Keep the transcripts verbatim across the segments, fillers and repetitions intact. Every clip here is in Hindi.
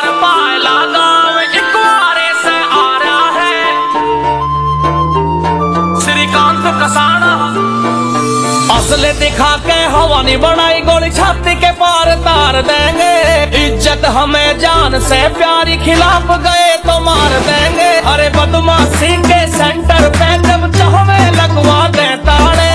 हर पायला गाँव एक बारे से आ रहा है श्रीकांत कसाना। असले दिखा के हवा नहीं बनाई, गोली छाती के पार तार देंगे। इज्जत हमें जान से प्यारी, खिलाफ गए तो मार देंगे। अरे बदमाशी के सेंटर पे जब चाहे लगवा दे ताड़े।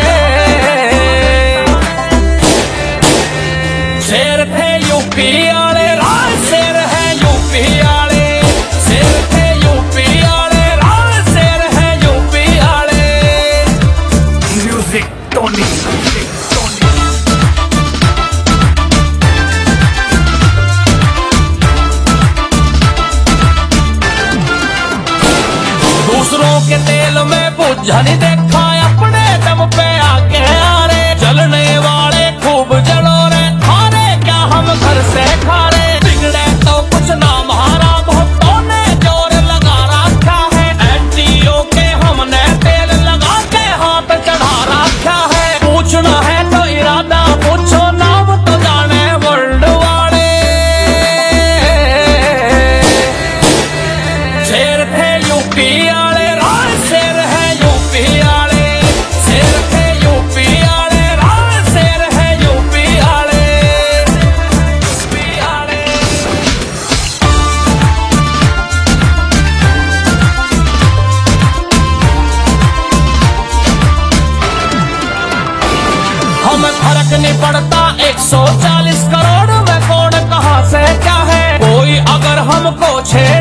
शेर थे यूपी वाले, राज शेर है यूपी वाले। शेर थे यूपी वाले, राज शेर है यूपी वाले। Music Tony. दूसरों के तेल में बुझा नहीं देखा, अपने दम पे आगे आ रे। जलने वाले खूब जलो रे, थारे क्या हम घर से खा रे। बिगड़े तो कुछ ना हमारा, बहुतों ने जोर लगा रखा है। एंटीओ के हमने तेल लगा के हाथ चढ़ा रखा है। पूछना है तो इरादा पूछो, नाम तो जाने वर्ल्ड वाले। शेर थे यूपी वाले, राज शेर है यूपी वाले। शेर थे यूपी वाले, राज शेर है यूपी वाले। यूपी वाले। हमें फर्क नहीं पड़ता एक सौ चालीस करोड़ में कौन कहाँ से क्या है। कोई अगर हमको छे